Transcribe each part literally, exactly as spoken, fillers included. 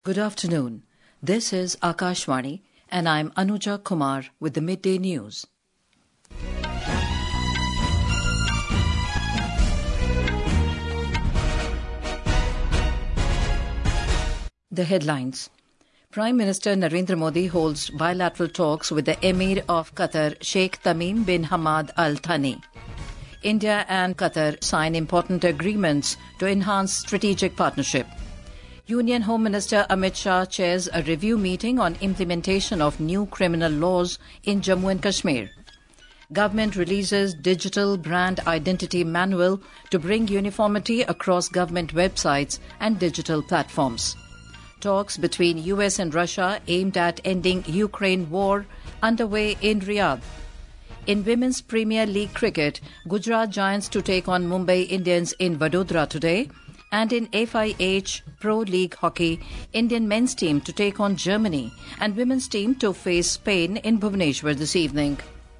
Good afternoon. This is Akashvani and I'm Anuja Kumar with the Midday News. The headlines. Prime Minister Narendra Modi holds bilateral talks with the Emir of Qatar, Sheikh Tamim bin Hamad Al Thani. India and Qatar sign important agreements to enhance strategic partnership. Union Home Minister Amit Shah chairs a review meeting on implementation of new criminal laws in Jammu and Kashmir. Government releases digital brand identity manual to bring uniformity across government websites and digital platforms. Talks between U S and Russia aimed at ending Ukraine war underway in Riyadh. In Women's Premier League cricket, Gujarat Giants to take on Mumbai Indians in Vadodara today. And in F I H Pro League Hockey, Indian men's team to take on Germany and women's team to face Spain in Bhubaneswar this evening.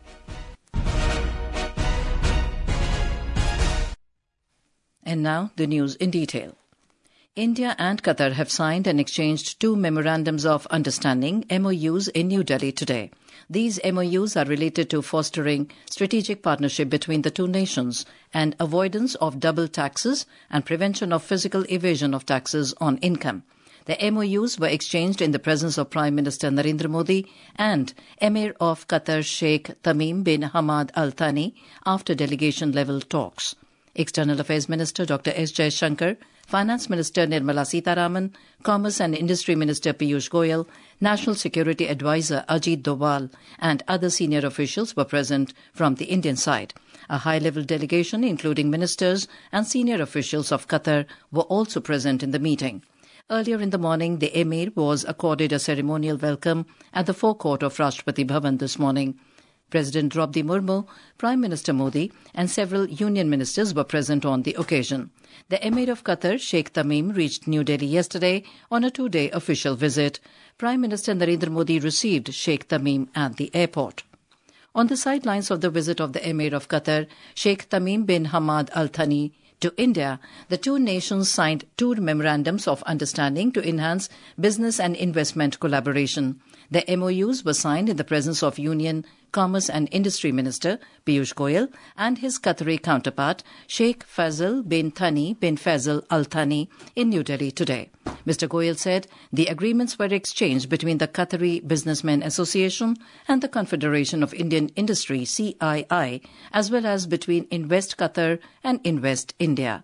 And now the news in detail. India and Qatar have signed and exchanged two memorandums of understanding, M O Us, in New Delhi today. These M O Us are related to fostering strategic partnership between the two nations and avoidance of double taxes and prevention of physical evasion of taxes on income. The M O Us were exchanged in the presence of Prime Minister Narendra Modi and Emir of Qatar Sheikh Tamim bin Hamad Al Thani after delegation-level talks. External Affairs Minister Doctor S. Jaishankar, Finance Minister Nirmala Sitharaman, Commerce and Industry Minister Piyush Goyal, National Security Advisor Ajit Doval and other senior officials were present from the Indian side. A high-level delegation, including ministers and senior officials of Qatar, were also present in the meeting. Earlier in the morning, the Emir was accorded a ceremonial welcome at the forecourt of Rashtrapati Bhavan this morning. President Draupadi Murmu, Prime Minister Modi and several union ministers were present on the occasion. The Emir of Qatar, Sheikh Tamim, reached New Delhi yesterday on a two-day official visit. Prime Minister Narendra Modi received Sheikh Tamim at the airport. On the sidelines of the visit of the Emir of Qatar, Sheikh Tamim bin Hamad Al Thani, to India, the two nations signed two memorandums of understanding to enhance business and investment collaboration. The M O Us were signed in the presence of Union, Commerce and Industry Minister Piyush Goyal and his Qatari counterpart Sheikh Faisal bin Thani bin Faisal Al Thani in New Delhi today. Mister Goyal said the agreements were exchanged between the Qatari Businessmen Association and the Confederation of Indian Industry C I I, as well as between Invest Qatar and Invest India.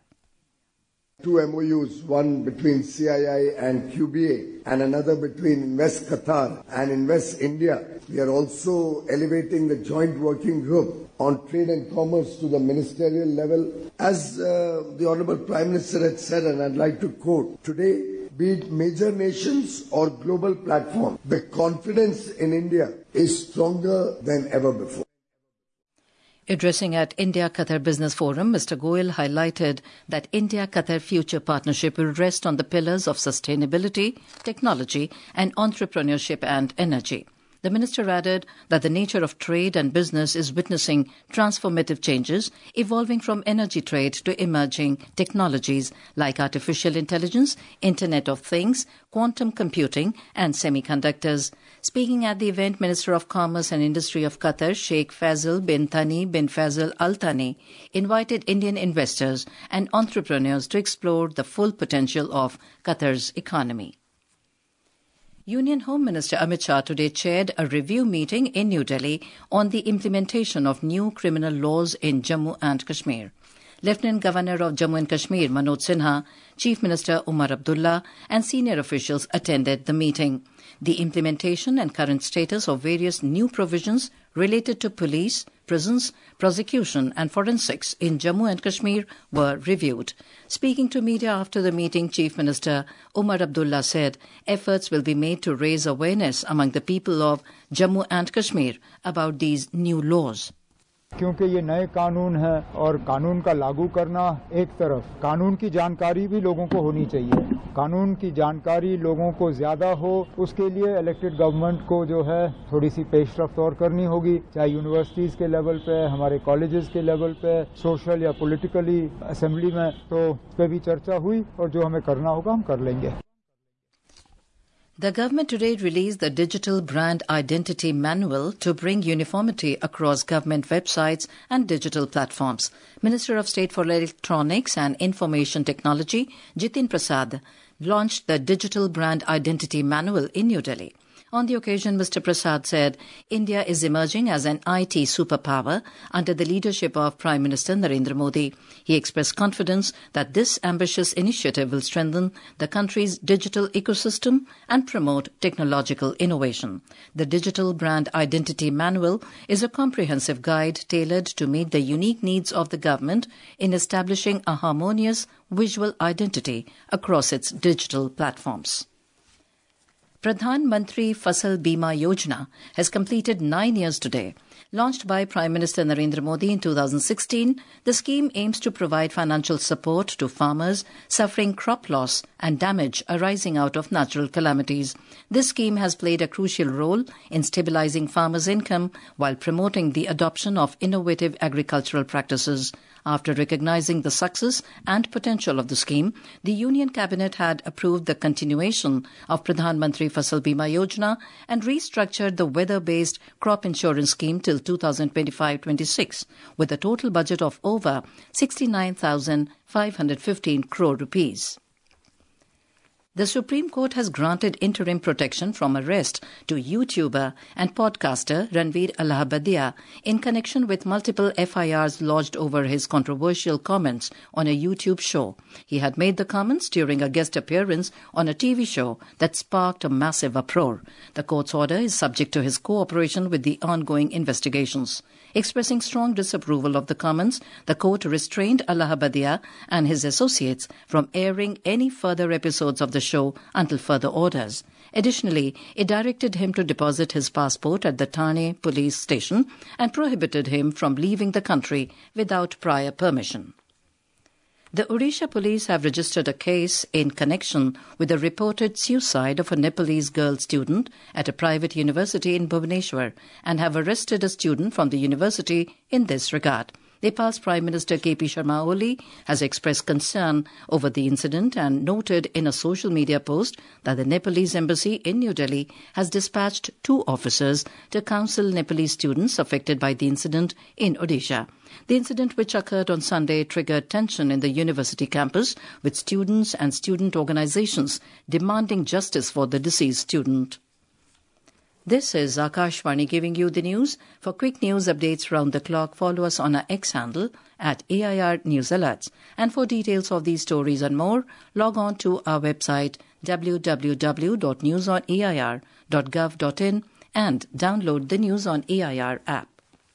Two M O Us, one between C I I and Q B A and another between Invest Qatar and Invest India. We are also elevating the joint working group on trade and commerce to the ministerial level. As uh, the Honourable Prime Minister had said, and I'd like to quote, today, be it major nations or global platform, the confidence in India is stronger than ever before. Addressing at India-Qatar Business Forum, Mister Goyal highlighted that India-Qatar future partnership will rest on the pillars of sustainability, technology and entrepreneurship and energy. The minister added that the nature of trade and business is witnessing transformative changes, evolving from energy trade to emerging technologies like artificial intelligence, Internet of Things, quantum computing and semiconductors. Speaking at the event, Minister of Commerce and Industry of Qatar, Sheikh Faisal bin Thani bin Faisal Al Thani, invited Indian investors and entrepreneurs to explore the full potential of Qatar's economy. Union Home Minister Amit Shah today chaired a review meeting in New Delhi on the implementation of new criminal laws in Jammu and Kashmir. Lieutenant Governor of Jammu and Kashmir, Manoj Sinha, Chief Minister Umar Abdullah and senior officials attended the meeting. The implementation and current status of various new provisions related to police, prisons, prosecution and forensics in Jammu and Kashmir were reviewed. Speaking to media after the meeting, Chief Minister Umar Abdullah said efforts will be made to raise awareness among the people of Jammu and Kashmir about these new laws. क्योंकि ये नए कानून हैं और कानून का लागू करना एक तरफ, कानून की जानकारी भी लोगों को होनी चाहिए। कानून की जानकारी लोगों को ज्यादा हो, उसके लिए इलेक्टेड गवर्नमेंट को जो है थोड़ी सी पेशरफ्त और करनी होगी, चाहे यूनिवर्सिटीज के लेवल पे, हमारे कॉलेजेस के लेवल पे, सोशल या पॉलिटिकली असेंबली में, तो उस पर भी चर्चा हुई और जो हमें करना होगा हम कर लेंगे। The government today released the Digital Brand Identity Manual to bring uniformity across government websites and digital platforms. Minister of State for Electronics and Information Technology, Jitin Prasad, launched the Digital Brand Identity Manual in New Delhi. On the occasion, Mister Prasad said, India is emerging as an I T superpower under the leadership of Prime Minister Narendra Modi. He expressed confidence that this ambitious initiative will strengthen the country's digital ecosystem and promote technological innovation. The Digital Brand Identity Manual is a comprehensive guide tailored to meet the unique needs of the government in establishing a harmonious visual identity across its digital platforms. Pradhan Mantri Fasal Bima Yojana has completed nine years today. Launched by Prime Minister Narendra Modi in two thousand sixteen, the scheme aims to provide financial support to farmers suffering crop loss and damage arising out of natural calamities. This scheme has played a crucial role in stabilizing farmers' income while promoting the adoption of innovative agricultural practices. After recognizing the success and potential of the scheme, the Union Cabinet had approved the continuation of Pradhan Mantri Fasal Bima Yojana and restructured the weather-based crop insurance scheme till two thousand twenty-five twenty-six, with a total budget of over sixty-nine thousand five hundred fifteen crore rupees. The Supreme Court has granted interim protection from arrest to YouTuber and podcaster Ranveer Allahabadia in connection with multiple F I Rs lodged over his controversial comments on a YouTube show. He had made the comments during a guest appearance on a T V show that sparked a massive uproar. The court's order is subject to his cooperation with the ongoing investigations. Expressing strong disapproval of the comments, the court restrained Allahabadia and his associates from airing any further episodes of the show until further orders. Additionally, it directed him to deposit his passport at the Thane police station and prohibited him from leaving the country without prior permission. The Odisha police have registered a case in connection with the reported suicide of a Nepalese girl student at a private university in Bhubaneswar and have arrested a student from the university in this regard. Nepal's Prime Minister K P Sharma Oli has expressed concern over the incident and noted in a social media post that the Nepalese embassy in New Delhi has dispatched two officers to counsel Nepalese students affected by the incident in Odisha. The incident, which occurred on Sunday, triggered tension in the university campus, with students and student organizations demanding justice for the deceased student. This is Akashvani giving you the news. For quick news updates round the clock, follow us on our X handle at A I R News Alerts. And for details of these stories and more, log on to our website w w w dot news on a i r dot gov dot in and download the News on A I R app.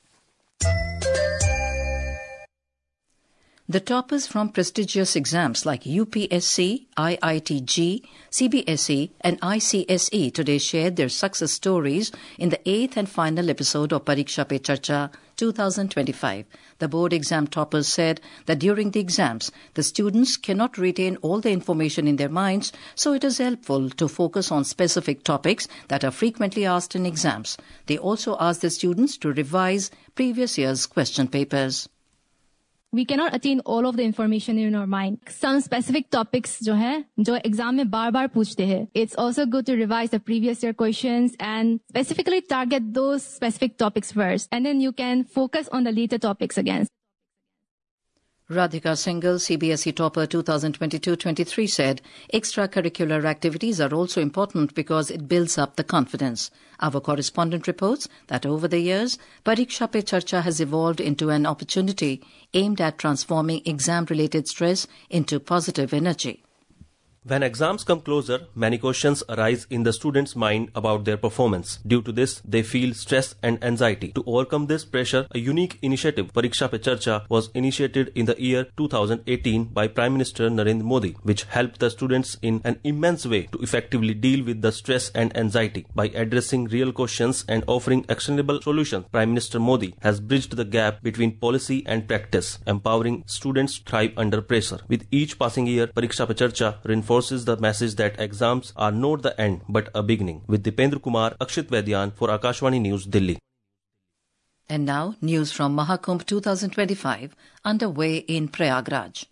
The toppers from prestigious exams like U P S C, I I T G, C B S E and I C S E today shared their success stories in the eighth and final episode of Pariksha Pe Charcha twenty twenty-five. The board exam toppers said that during the exams, the students cannot retain all the information in their minds, so it is helpful to focus on specific topics that are frequently asked in exams. They also asked the students to revise previous year's question papers. We cannot attain all of the information in our mind. Some specific topics जो हैं, जो exam में बार-बार पूछते हैं. It's also good to revise the previous year questions and specifically target those specific topics first. And then you can focus on the later topics again. Radhika Singhal, C B S E topper twenty twenty-two twenty-three, said, extracurricular activities are also important because it builds up the confidence. Our correspondent reports that over the years, Pariksha Pe Charcha has evolved into an opportunity aimed at transforming exam-related stress into positive energy. When exams come closer, many questions arise in the students' mind about their performance. Due to this, they feel stress and anxiety. To overcome this pressure, a unique initiative, Pariksha Pe Charcha, was initiated in the year two thousand eighteen by Prime Minister Narendra Modi, which helped the students in an immense way to effectively deal with the stress and anxiety. By addressing real questions and offering actionable solutions, Prime Minister Modi has bridged the gap between policy and practice, empowering students to thrive under pressure. With each passing year, Pariksha Pe Charcha reinforces the message that exams are not the end but a beginning. With Dipendra Kumar, Akshit Vaidyan for Akashvani News, Delhi. And now, news from Mahakumbh twenty twenty-five, underway in Prayagraj.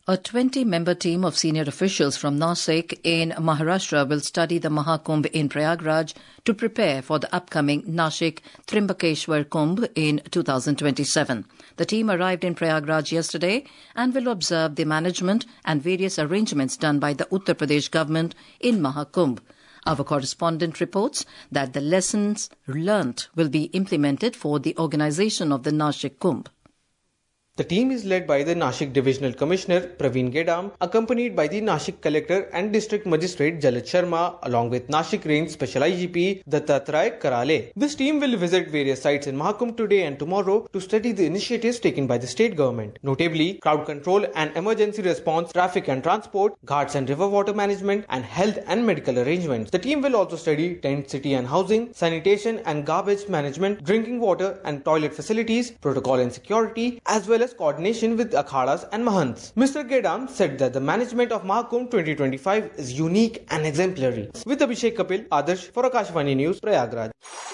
A twenty-member team of senior officials from Nashik in Maharashtra will study the Mahakumbh in Prayagraj to prepare for the upcoming Nashik Trimbakeshwar Kumbh in two thousand twenty-seven. The team arrived in Prayagraj yesterday and will observe the management and various arrangements done by the Uttar Pradesh government in Mahakumbh. Our correspondent reports that the lessons learnt will be implemented for the organization of the Nashik Kumbh. The team is led by the Nashik Divisional Commissioner Praveen Gedam, accompanied by the Nashik Collector and District Magistrate Jalaj Sharma, along with Nashik Range Special I G P Dattatray Karale. This team will visit various sites in Mahakumbh today and tomorrow to study the initiatives taken by the state government, notably crowd control and emergency response, traffic and transport, ghats and river water management, and health and medical arrangements. The team will also study tent city and housing, sanitation and garbage management, drinking water and toilet facilities, protocol and security, as well as coordination with akhadas and mahants. Mister Gedam said that the management of Mahakumbh twenty twenty-five is unique and exemplary. With Abhishek Kapil, Adarsh for Akashvani News, Prayagraj.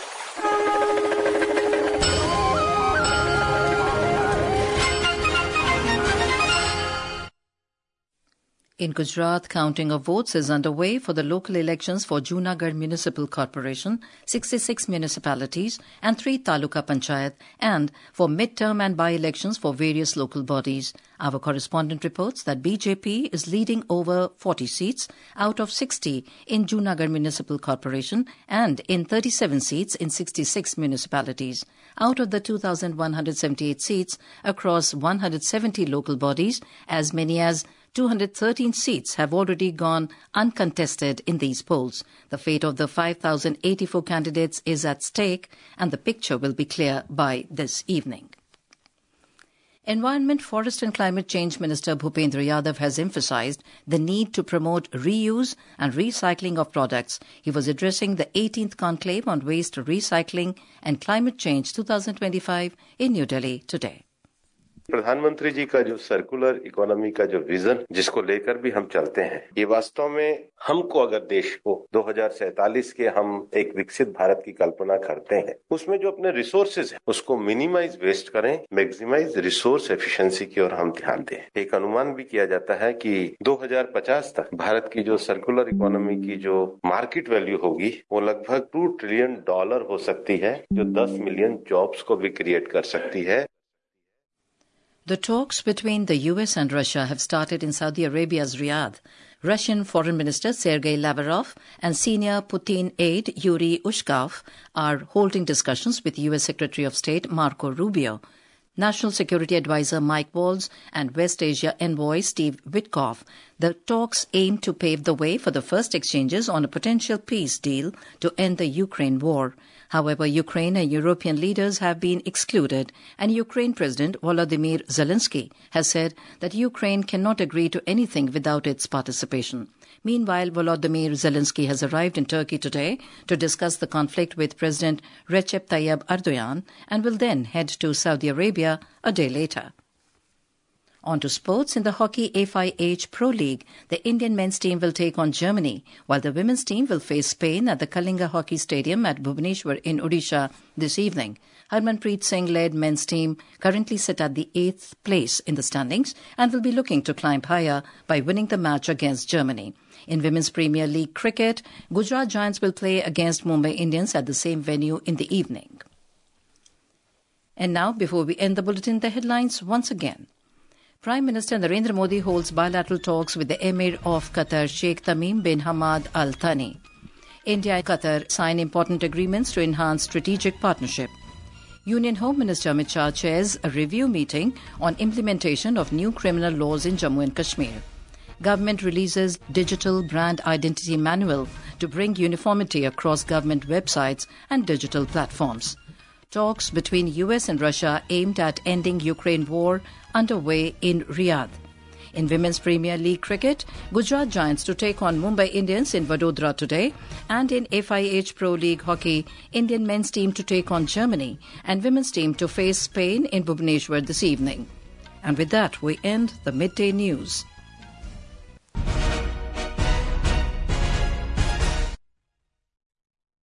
In Gujarat, counting of votes is underway for the local elections for Junagadh Municipal Corporation, sixty-six municipalities and three Taluka Panchayat, and for mid-term and by-elections for various local bodies. Our correspondent reports that B J P is leading over forty seats out of sixty in Junagadh Municipal Corporation and in thirty-seven seats in sixty-six municipalities. Out of the two thousand one hundred seventy-eight seats across one hundred seventy local bodies, as many as two hundred thirteen seats have already gone uncontested in these polls. The fate of the five thousand eighty-four candidates is at stake, and the picture will be clear by this evening. Environment, Forest and Climate Change Minister Bhupendra Yadav has emphasized the need to promote reuse and recycling of products. He was addressing the eighteenth Conclave on Waste Recycling and Climate Change twenty twenty-five in New Delhi today. प्रधानमंत्री जी का जो circular economy का जो vision जिसको लेकर भी हम चलते हैं, ये वास्तव में हमको अगर देश को दो हज़ार सैंतालीस के हम एक विकसित भारत की कल्पना करते हैं, उसमें जो अपने रिसोर्सेज है उसको मिनिमाइज वेस्ट करें, मैक्सिमाइज रिसोर्स एफिशिएंसी की ओर हम ध्यान दें। एक अनुमान भी किया जाता है कि दो हज़ार पचास तक भारत की जो सर्कुलर इकोनॉमी की जो मार्केट वैल्यू होगी वो लगभग टू ट्रिलियन डॉलर हो सकती है, जो दस मिलियन जॉब्स को भी क्रिएट कर सकती है। The talks between the U S and Russia have started in Saudi Arabia's Riyadh. Russian Foreign Minister Sergei Lavrov and senior Putin aide Yuri Ushakov are holding discussions with U S Secretary of State Marco Rubio, National Security Advisor Mike Waltz and West Asia Envoy Steve Witkoff. The talks aim to pave the way for the first exchanges on a potential peace deal to end the Ukraine war. However, Ukraine and European leaders have been excluded, and Ukraine President Volodymyr Zelensky has said that Ukraine cannot agree to anything without its participation. Meanwhile, Volodymyr Zelensky has arrived in Turkey today to discuss the conflict with President Recep Tayyip Erdogan and will then head to Saudi Arabia a day later. On to sports. In the Hockey F I H Pro League, the Indian men's team will take on Germany, while the women's team will face Spain at the Kalinga Hockey Stadium at Bhubaneswar in Odisha this evening. Harmanpreet Singh-led men's team currently sit at the eighth place in the standings and will be looking to climb higher by winning the match against Germany. In Women's Premier League cricket, Gujarat Giants will play against Mumbai Indians at the same venue in the evening. And now, before we end the bulletin, the headlines once again. Prime Minister Narendra Modi holds bilateral talks with the Emir of Qatar, Sheikh Tamim bin Hamad Al Thani. India and Qatar sign important agreements to enhance strategic partnership. Union Home Minister Amit Shah chairs a review meeting on implementation of new criminal laws in Jammu and Kashmir. Government releases digital brand identity manual to bring uniformity across government websites and digital platforms. Talks between U S and Russia aimed at ending Ukraine war underway in Riyadh. In Women's Premier League cricket, Gujarat Giants to take on Mumbai Indians in Vadodara today, and in F I H Pro League hockey, Indian men's team to take on Germany and women's team to face Spain in Bhubaneswar this evening. And with that, we end the midday news.